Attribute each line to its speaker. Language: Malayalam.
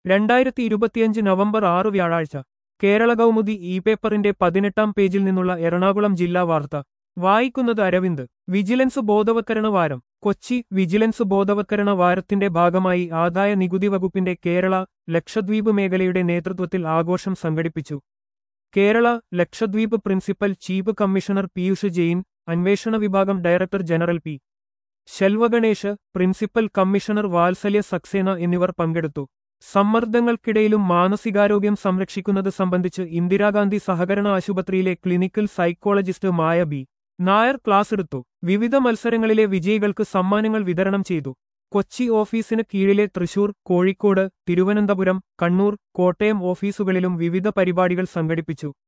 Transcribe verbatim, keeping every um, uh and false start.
Speaker 1: രണ്ടായിരത്തി ഇരുപത്തിയഞ്ച് നവംബർ ആറ് വ്യാഴാഴ്ച കേരള കൗമുദി ഇ പേപ്പറിന്റെ പതിനെട്ടാം പേജിൽ നിന്നുള്ള എറണാകുളം ജില്ലാ വാർത്ത വായിക്കുന്നത് അരവിന്ദ്. വിജിലൻസ് ബോധവത്കരണ വാരം കൊച്ചി. വിജിലൻസ് ബോധവത്കരണ വാരത്തിന്റെ ഭാഗമായി ആദായ നികുതി വകുപ്പിന്റെ കേരള ലക്ഷദ്വീപ് മേഖലയുടെ നേതൃത്വത്തിൽ ആഘോഷം സംഘടിപ്പിച്ചു. Kerala Lakshadweep principal chief commissioner Piyush Jain, അന്വേഷണ വിഭാഗം director general P Selvaganesh, principal commissioner Vatsalya Saxena എന്നിവർ പങ്കെടുത്തു. സമ്മർദ്ദങ്ങൾക്കിടയിലും മാനസികാരോഗ്യം സംരക്ഷിക്കുന്നത് സംബന്ധിച്ച് ഇന്ദിരാഗാന്ധി സഹകരണ ആശുപത്രിയിലെ clinical psychologist Maya B Nair ക്ലാസെടുത്തു. വിവിധ മത്സരങ്ങളിലെ വിജയികൾക്ക് സമ്മാനങ്ങൾ വിതരണം ചെയ്തു. കൊച്ചി ഓഫീസിന് കീഴിലെ തൃശൂർ, കോഴിക്കോട്, തിരുവനന്തപുരം, കണ്ണൂർ, കോട്ടയം ഓഫീസുകളിലും വിവിധ പരിപാടികൾ സംഘടിപ്പിച്ചു.